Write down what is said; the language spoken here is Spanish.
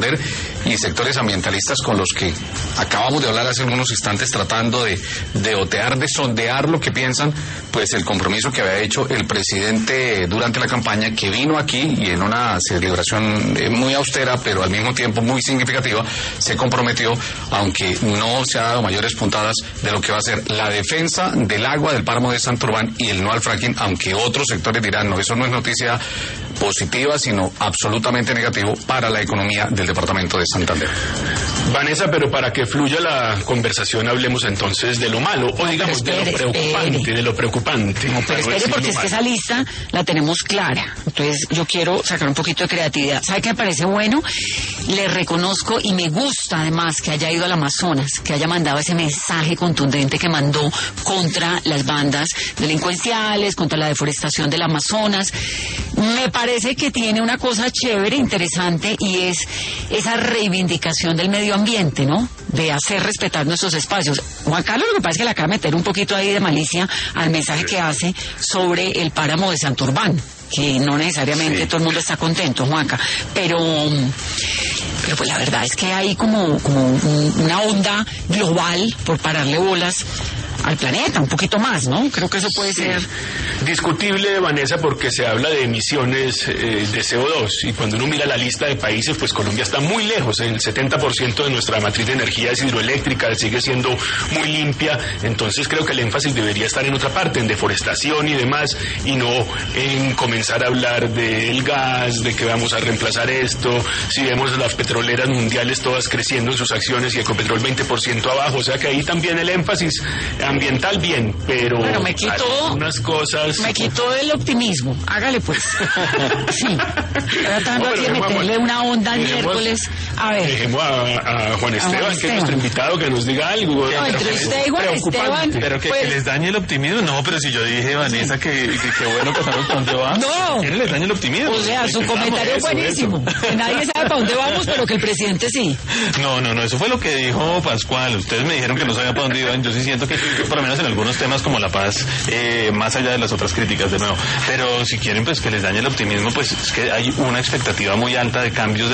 Santander y sectores ambientalistas con los que acabamos de hablar hace algunos instantes, tratando de otear, de sondear lo que piensan, pues el compromiso que había hecho el presidente durante la campaña, que vino aquí y en una celebración muy austera, pero al mismo tiempo muy significativa, se comprometió, aunque no se ha dado mayores puntadas, de lo que va a ser la defensa del agua del páramo de Santurbán y el no al fracking, aunque otros sectores dirán, no, eso no es noticia positiva, sino absolutamente negativo para la economía del departamento de Santander. Vanessa, pero para que fluya la conversación hablemos entonces de lo malo, o digamos de lo preocupante. No, pero espere, porque es que esa lista la tenemos clara. Entonces yo quiero sacar un poquito de creatividad. ¿Sabe qué me parece bueno? Le reconozco y me gusta además que haya ido al Amazonas, que haya mandado ese mensaje contundente que mandó contra las bandas delincuenciales, contra la deforestación del Amazonas. Me parece que tiene una cosa chévere, interesante, y es esa reivindicación del medio ambiente, ¿no? De hacer respetar nuestros espacios. Juan Carlos, lo que pasa es que le acaba de meter un poquito ahí de malicia al mensaje que hace sobre el páramo de Santurbán, que no necesariamente todo el mundo está contento, Juanca, pero pues la verdad es que hay como una onda global por pararle bolas al planeta, un poquito más, ¿no? Creo que eso puede ser discutible, Vanessa, porque se habla de emisiones de CO2, y cuando uno mira la lista de países, pues Colombia está muy lejos. El 70% de nuestra matriz de energía es hidroeléctrica, sigue siendo muy limpia. Entonces creo que el énfasis debería estar en otra parte, en deforestación y demás, y no en comenzar a hablar del gas, de que vamos a reemplazar esto. Si vemos las petroleras mundiales todas creciendo en sus acciones y Ecopetrol 20% abajo, o sea que ahí también el énfasis ambiental bien, pero me quitó unas cosas. Me quitó el optimismo. Hágale pues. Sí. Tratando aquí de meterle una onda al miércoles. A ver. Dejemos a Juan Esteban, que es nuestro invitado, que nos diga algo. No, entre usted y Juan Esteban. Pero que les dañe el optimismo. No, pero si yo dije, Vanessa, que bueno que sabemos para dónde va. No. ¿Quién les daña el optimismo? O sea, su comentario es buenísimo. Que nadie sabe para dónde vamos, pero que el presidente sí. No, eso fue lo que dijo Pascual. Ustedes me dijeron que no sabía para dónde iban. Yo sí siento que, por lo menos en algunos temas como la paz, más allá de las otras críticas de nuevo. Pero si quieren pues que les dañe el optimismo, pues es que hay una expectativa muy alta de cambios